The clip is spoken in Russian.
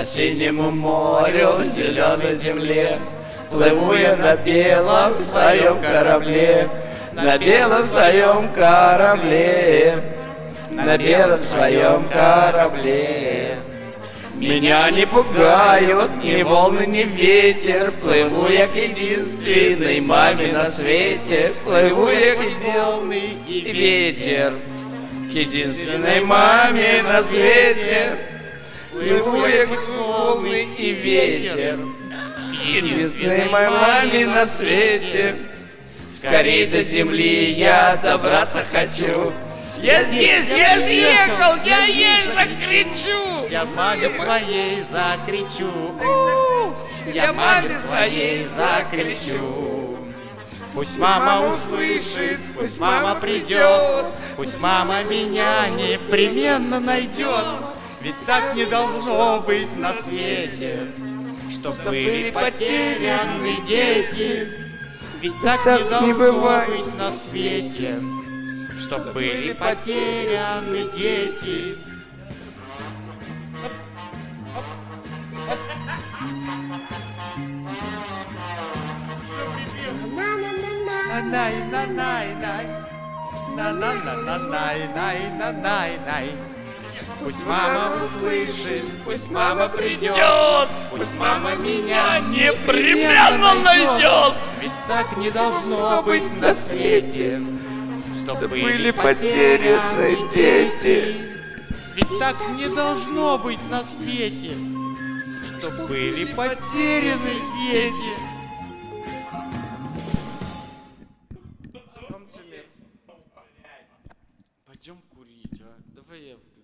по синему морю, в зеленой земле. Плыву я на белом своем корабле, на белом своем корабле, на белом своем корабле. Меня не пугают ни волны, ни ветер. Плыву я к единственной маме на свете. Плыву я к волны и ветер, к единственной маме на свете. Плыву я к волны и ветер, к единственной маме на свете. Скорей до земли я добраться хочу. Я здесь, я съехал, я ей закричу. Я маме своей закричу. Я маме своей закричу. Пусть мама услышит, пусть мама придет, пусть мама меня непременно найдет. Ведь так не должно быть на свете, чтоб были потеряны дети. Ведь так не должно быть на свете, чтоб были потеряны дети. Пусть мама услышит, пусть мама придет, пусть мама меня непременно найдет. Ведь так не должно быть на свете, чтобы были потеряны дети. Ведь так не должно быть на свете, чтобы были потеряны дети. Пойдем курить, а? Давай я включу.